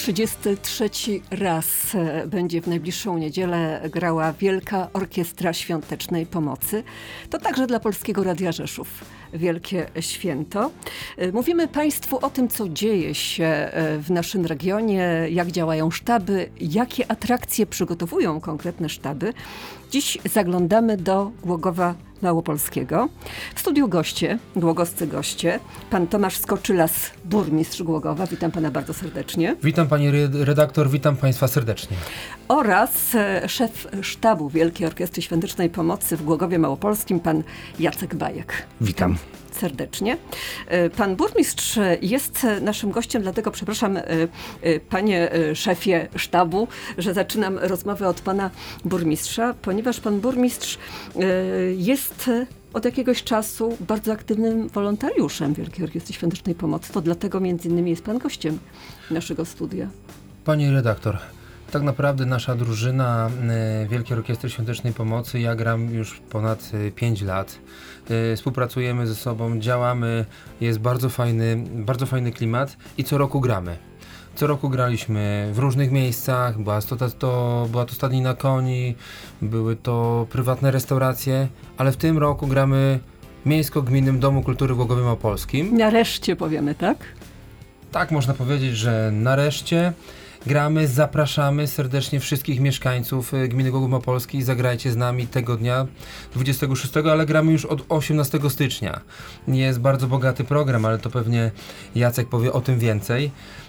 33 raz będzie w najbliższą niedzielę grała Wielka Orkiestra Świątecznej Pomocy. To także dla Polskiego Radia Rzeszów wielkie święto. Mówimy Państwu o tym, co dzieje się w naszym regionie, jak działają sztaby, jakie atrakcje przygotowują konkretne sztaby. Dziś zaglądamy do Głogowa Małopolskiego. W studiu goście, głogowscy goście, pan Tomasz Skoczylas, burmistrz Głogowa. Witam pana bardzo serdecznie. Witam pani redaktor, witam państwa serdecznie. Oraz szef sztabu Wielkiej Orkiestry Świątecznej Pomocy w Głogowie Małopolskim, pan Jacek Bajek. Witam serdecznie. Pan burmistrz jest naszym gościem, dlatego przepraszam, panie szefie sztabu, że zaczynam rozmowę od pana burmistrza, ponieważ pan burmistrz jest od jakiegoś czasu bardzo aktywnym wolontariuszem Wielkiej Orkiestry Świątecznej Pomocy. To dlatego między innymi jest pan gościem naszego studia. Pani redaktor, tak naprawdę nasza drużyna Wielkiej Orkiestry Świątecznej Pomocy, ja gram już ponad 5 lat. Współpracujemy ze sobą, działamy, jest bardzo fajny klimat i co roku gramy. Co roku graliśmy w różnych miejscach, była to Stadnina Koni, były to prywatne restauracje, ale w tym roku gramy w Miejsko-Gminnym Domu Kultury w Głogowie Małopolskim. Nareszcie powiemy, tak? Tak, można powiedzieć, że nareszcie. Gramy, zapraszamy serdecznie wszystkich mieszkańców gminy Głogów Małopolski. Zagrajcie z nami tego dnia 26, ale gramy już od 18 stycznia. Jest bardzo bogaty program, ale to pewnie Jacek powie o tym więcej.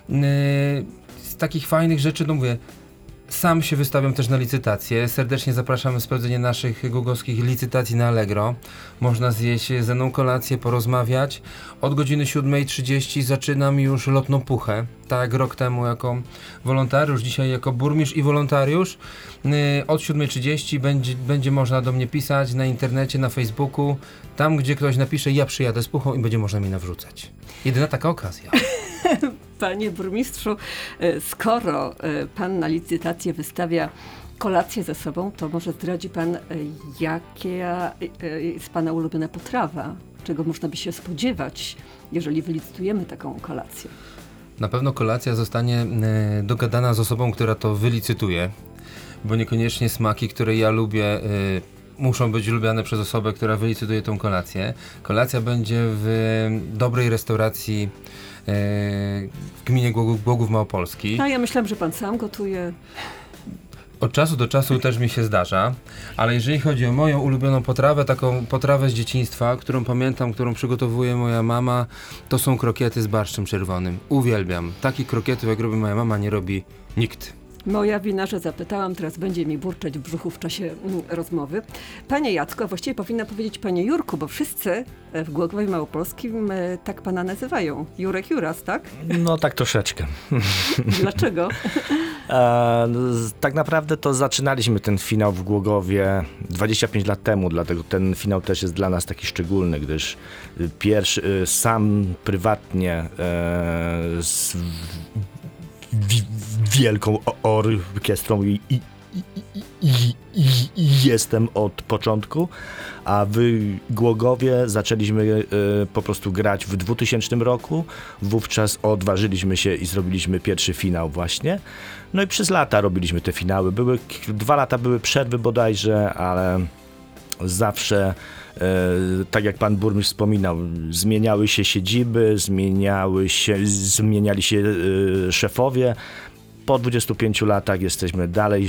Z takich fajnych rzeczy, mówię, sam się wystawiam też na licytacje. Serdecznie zapraszamy w sprawdzenie naszych głogowskich licytacji na Allegro. Można zjeść ze mną kolację, porozmawiać. Od godziny 7:30 zaczynam już lotną puchę. Tak, rok temu jako wolontariusz, dzisiaj jako burmistrz i wolontariusz. Od 7:30 będzie można do mnie pisać na internecie, na Facebooku. Tam, gdzie ktoś napisze, ja przyjadę z puchą i będzie można mi nawrzucać. Jedyna taka okazja. Panie burmistrzu, skoro pan na licytację wystawia kolację ze sobą, to może zdradzi pan, jaka jest pana ulubiona potrawa? Czego można by się spodziewać, jeżeli wylicytujemy taką kolację? Na pewno kolacja zostanie dogadana z osobą, która to wylicytuje, bo niekoniecznie smaki, które ja lubię, muszą być lubiane przez osobę, która wylicytuje tą kolację. Kolacja będzie w dobrej restauracji w gminie Głogów Małopolski. No ja myślałam, że pan sam gotuje. Od czasu do czasu też mi się zdarza, ale jeżeli chodzi o moją ulubioną potrawę, taką potrawę z dzieciństwa, którą pamiętam, którą przygotowuje moja mama, to są krokiety z barszczem czerwonym. Uwielbiam. Takich krokietów, jak robi moja mama, nie robi nikt. Moja wina, że zapytałam, teraz będzie mi burczeć w brzuchu w czasie rozmowy. Panie Jacku, a właściwie powinna powiedzieć panie Jurku, bo wszyscy w Głogowie Małopolskim tak pana nazywają. Jurek Juras, tak? No tak troszeczkę. Dlaczego? Tak naprawdę to zaczynaliśmy ten finał w Głogowie 25 lat temu, dlatego ten finał też jest dla nas taki szczególny, gdyż pierwszy sam prywatnie z Wielką Orkiestrą jestem od początku, a w Głogowie zaczęliśmy po prostu grać w 2000 roku. Wówczas odważyliśmy się i zrobiliśmy pierwszy finał właśnie. No i przez lata robiliśmy te finały. 2 lata były przerwy bodajże, ale zawsze, tak jak pan burmistrz wspominał, zmieniały się siedziby, zmieniali się szefowie. Po 25 latach jesteśmy dalej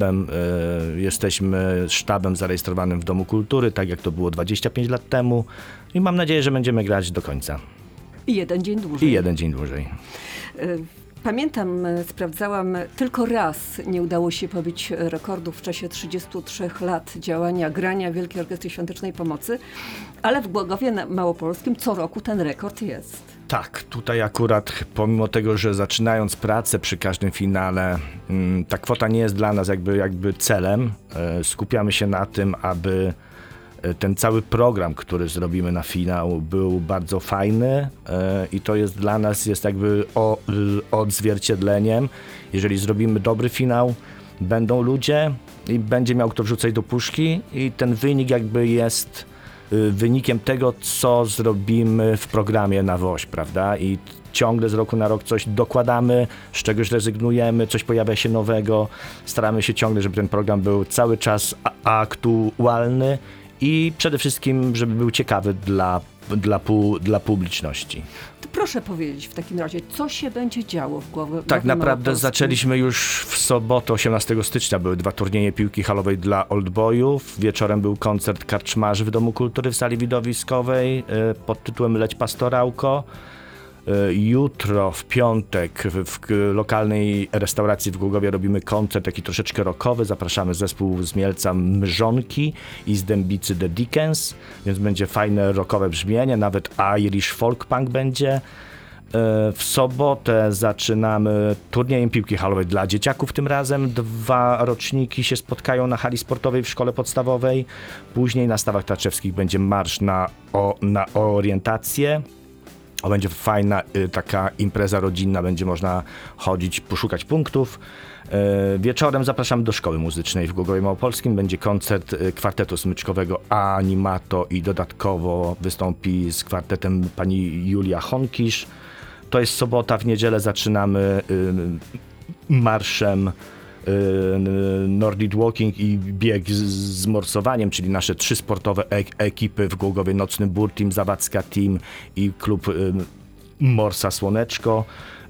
sztabem zarejestrowanym w Domu Kultury, tak jak to było 25 lat temu i mam nadzieję, że będziemy grać do końca. I jeden dzień dłużej. Pamiętam, sprawdzałam, tylko raz nie udało się pobić rekordu w czasie 33 lat działania, grania Wielkiej Orkiestry Świątecznej Pomocy, ale w Głogowie Małopolskim co roku ten rekord jest. Tak, tutaj akurat pomimo tego, że zaczynając pracę przy każdym finale, ta kwota nie jest dla nas jakby celem. Skupiamy się na tym, aby ten cały program, który zrobimy na finał, był bardzo fajny i to jest dla nas jakby odzwierciedleniem. Jeżeli zrobimy dobry finał, będą ludzie i będzie miał kto wrzucać do puszki i ten wynik jakby jest wynikiem tego, co zrobimy w programie na WOŚ, prawda? I ciągle z roku na rok coś dokładamy, z czegoś rezygnujemy, coś pojawia się nowego. Staramy się ciągle, żeby ten program był cały czas aktualny i przede wszystkim, żeby był ciekawy dla publiczności. To proszę powiedzieć w takim razie, co się będzie działo w głowie? Tak naprawdę zaczęliśmy już w sobotę, 18 stycznia. Były 2 turnieje piłki halowej dla oldboyów. Wieczorem był koncert karczmarzy w Domu Kultury w sali widowiskowej pod tytułem Leć Pastorałko. Jutro, w piątek, w lokalnej restauracji w Głogowie robimy koncert taki troszeczkę rockowy. Zapraszamy zespół z Mielca Mrzonki i z Dębicy The Dickens, więc będzie fajne rockowe brzmienie, nawet Irish folk punk będzie. W sobotę zaczynamy turniejem piłki halowej dla dzieciaków tym razem. 2 roczniki się spotkają na hali sportowej w szkole podstawowej. Później na stawach Taczewskich będzie marsz na orientację. Będzie fajna taka impreza rodzinna, będzie można chodzić, poszukać punktów. Wieczorem zapraszam do szkoły muzycznej w Głogowie Małopolskim. Będzie koncert kwartetu smyczkowego Animato i dodatkowo wystąpi z kwartetem pani Julia Honkisz. To jest sobota, w niedzielę zaczynamy marszem Nordic Walking i bieg z morsowaniem, czyli nasze 3 sportowe ekipy w Głogowie, Nocny Bór Team, Zawadzka Team i klub Morsa Słoneczko.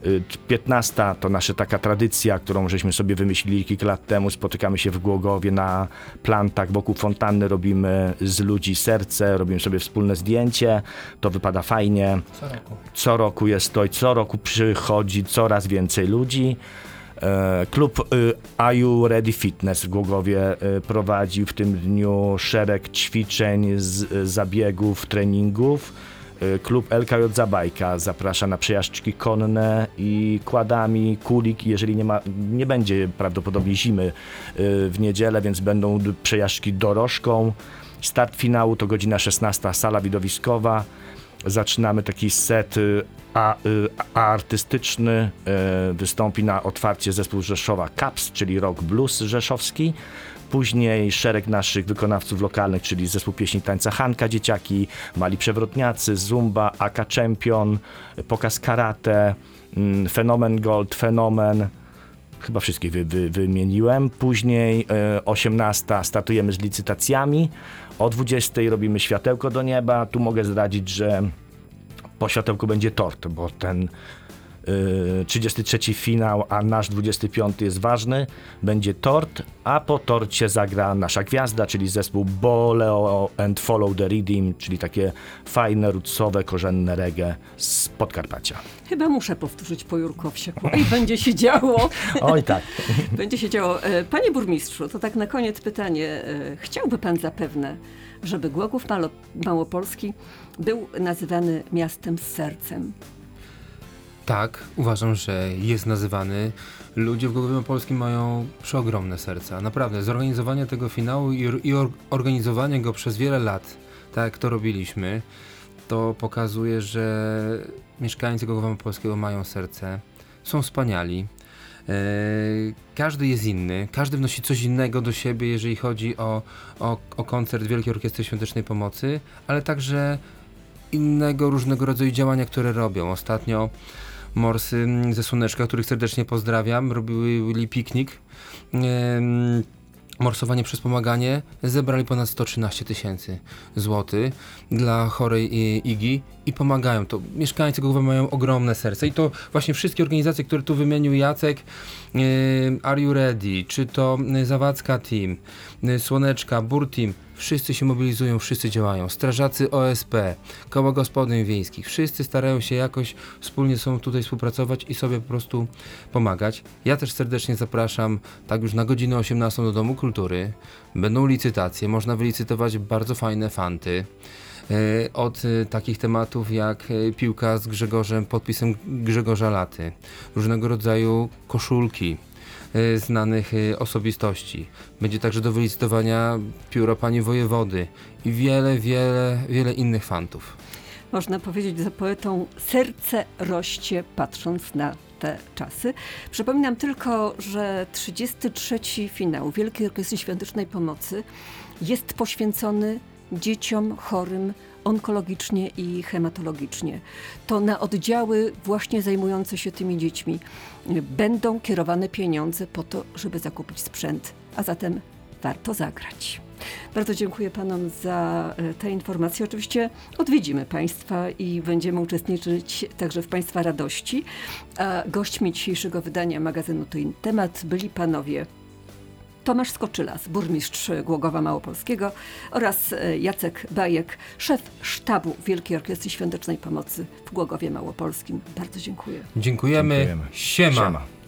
15 to nasza taka tradycja, którą żeśmy sobie wymyślili kilka lat temu. Spotykamy się w Głogowie na plantach wokół fontanny, robimy z ludzi serce, robimy sobie wspólne zdjęcie. To wypada fajnie. Co roku jest to i co roku przychodzi coraz więcej ludzi. Klub Are You Ready Fitness w Głogowie prowadzi w tym dniu szereg ćwiczeń, zabiegów, treningów. Klub LKJ Zabajka zaprasza na przejażdżki konne i quadami, kulik, jeżeli nie będzie prawdopodobnie zimy w niedzielę, więc będą przejażdżki dorożką. Start finału to godzina 16, sala widowiskowa. Zaczynamy taki set artystyczny. Wystąpi na otwarcie zespół Rzeszowa Caps, czyli rock blues rzeszowski. Później szereg naszych wykonawców lokalnych, czyli zespół pieśni tańca Hanka Dzieciaki, Mali Przewrotniacy, Zumba, AK Champion, pokaz karate, Fenomen Gold, Fenomen. Chyba wszystkie wymieniłem. Później 18 startujemy z licytacjami. O 20 robimy światełko do nieba. Tu mogę zdradzić, że po światełku będzie tort, bo ten 33 finał, a nasz 25 jest ważny. Będzie tort, a po torcie zagra nasza gwiazda, czyli zespół Boleo and Follow the Rhythm, czyli takie fajne, rootsowe, korzenne reggae z Podkarpacia. Chyba muszę powtórzyć po Jurku Owsiaku. I będzie się działo. Oj tak. Będzie się działo. Panie burmistrzu, to tak na koniec pytanie. Chciałby pan zapewne, żeby Głogów Małopolski był nazywany miastem z sercem? Tak, uważam, że jest nazywany. Ludzie w Głogowie Małopolskim mają przeogromne serca. Naprawdę, zorganizowanie tego finału i organizowanie go przez wiele lat, tak jak to robiliśmy, to pokazuje, że mieszkańcy Głogowa Małopolskiego mają serce, są wspaniali. Każdy jest inny, każdy wnosi coś innego do siebie, jeżeli chodzi o koncert Wielkiej Orkiestry Świątecznej Pomocy, ale także innego różnego rodzaju działania, które robią. Ostatnio Morsy ze Słoneczka, których serdecznie pozdrawiam, robili piknik, morsowanie przez pomaganie, zebrali ponad 113 000 złotych dla chorej Igi i pomagają. To mieszkańcy Głogowa mają ogromne serce i to właśnie wszystkie organizacje, które tu wymienił Jacek, Are You Ready, czy to Zawadzka Team, Słoneczka, Bór Team, wszyscy się mobilizują, wszyscy działają. Strażacy OSP, koła gospodyń wiejskich, wszyscy starają się jakoś wspólnie ze sobą tutaj współpracować i sobie po prostu pomagać. Ja też serdecznie zapraszam, tak już na godzinę 18 do Domu Kultury. Będą licytacje, można wylicytować bardzo fajne fanty. Od takich tematów jak piłka z Grzegorzem, podpisem Grzegorza Laty, różnego rodzaju koszulki znanych osobistości. Będzie także do wylicytowania pióro pani wojewody i wiele innych fantów. Można powiedzieć za poetą, serce rośnie patrząc na te czasy. Przypominam tylko, że 33. finał Wielkiej Orkiestry Świątecznej Pomocy jest poświęcony dzieciom chorym onkologicznie i hematologicznie. To na oddziały właśnie zajmujące się tymi dziećmi będą kierowane pieniądze po to, żeby zakupić sprzęt, a zatem warto zagrać. Bardzo dziękuję panom za te informacje. Oczywiście odwiedzimy państwa i będziemy uczestniczyć także w państwa radości. A gośćmi dzisiejszego wydania magazynu To In Temat byli panowie Tomasz Skoczylas, burmistrz Głogowa Małopolskiego, oraz Jacek Bajek, szef sztabu Wielkiej Orkiestry Świątecznej Pomocy w Głogowie Małopolskim. Bardzo dziękuję. Dziękujemy. Siema. Siema.